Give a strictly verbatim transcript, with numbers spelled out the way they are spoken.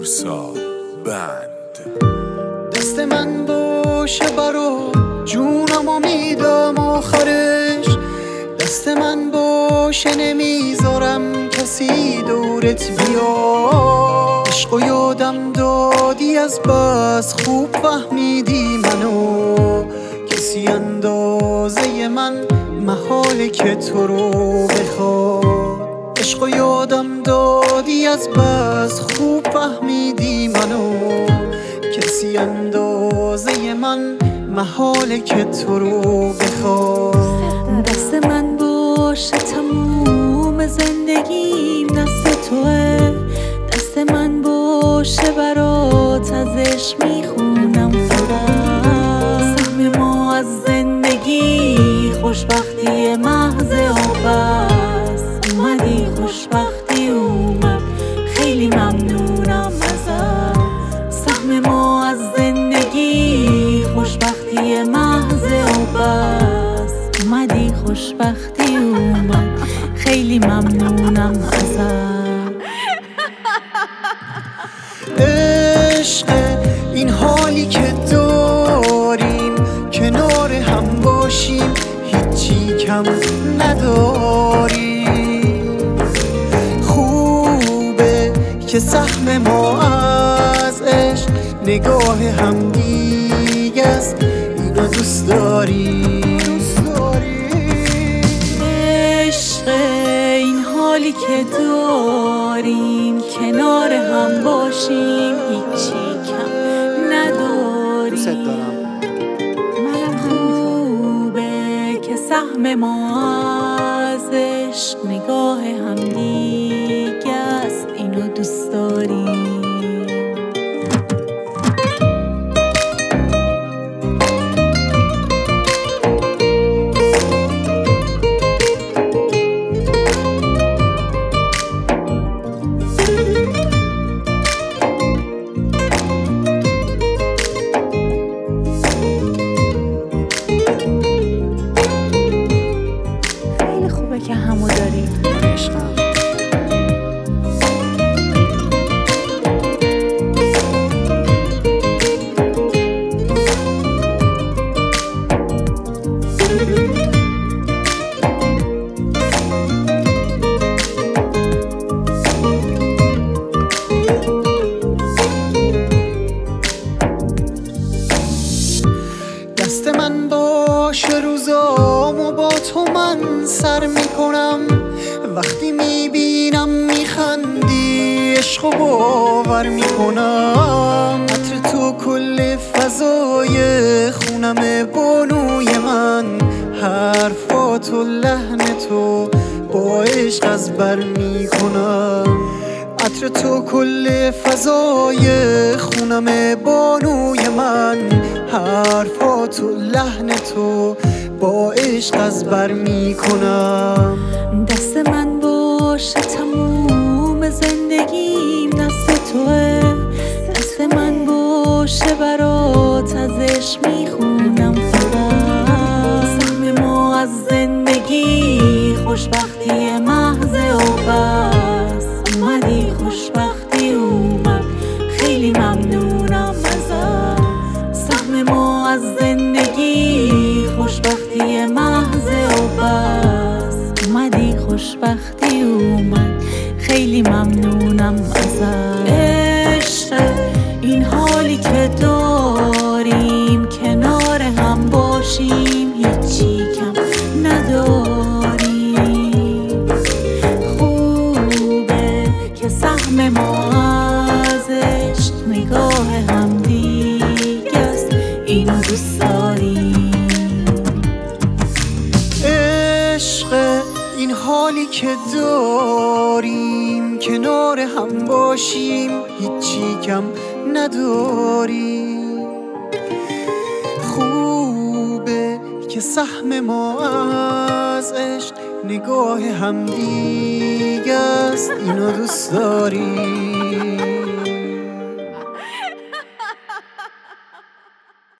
پورسا بند. دست من باشه برا جونم و میدم آخرش، دست من باشه نمیذارم کسی دورت بیاد. عشق و یادم دادی از بس خوب فهمیدی منو، کسی اندازه من محاله که تو رو بخواد. عشق و یادم دادی از بس خوب فهمیدی منو، کسی اندازه من محاله که تو رو بخواد. دست من باشه تموم زندگیم دست توه، دست من باشه برات ازش میخونم فقط. سهم ما از زندگی خوشبختی محض آبست، اومدی خوشبختی اومد خیلی ممنونم ازت. سهم ما از زندگی خوشبختی محض آبست، اومدی خوشبختی اومد خیلی ممنونم ازت. عشق این حالی که داریم کنار هم باشیم هیچی کم نداریم. خوبه که سهم ما از عشق نگاه هم دیگه است، اینو دوست داریم. عشق این حالی که داریم کنار هم باشیم هیچی کم نداریم. دوست دارم. منم خوبه که سهم ما از عشق نگاه هم دیگه است، اینو دوست داریم. که همو داریم. عشقم دست من باشه روزامو با تو من سر میکنم، وقتی میبینم میخندی عشق و باور میکنم. عطر تو کل فضای خونم بانوی من، حرفات و لحن تو با عشق از بر میکنم. عطر تو کل فضای خونم بانوی من، حرفات و لحن تو با عشق از بر میکنم. دست من باشه تموم زندگیم دست توه، دست من باشه برات ازش میخونم فقط. سهم ما از زندگی خوشبختی محض آبست، اومدی خوشبختی اومد خیلی ممنونم ازت. سهم ما از زندگی خوشبختی محض آبست، اومدی خوشبختی اومد خیلی ممنونم ازت. عشق این حالی که داریم کنار هم باشیم هیچی کم نداریم. خوبه که سهم ما از عشق نگاه هم دیگه است، اینو دوست داریم. عشق این حالی که داریم کنار هم باشیم هیچی کم نداریم. خوبه که سهم ما از عشق نگاه هم دیگه است، اینو دوست داریم.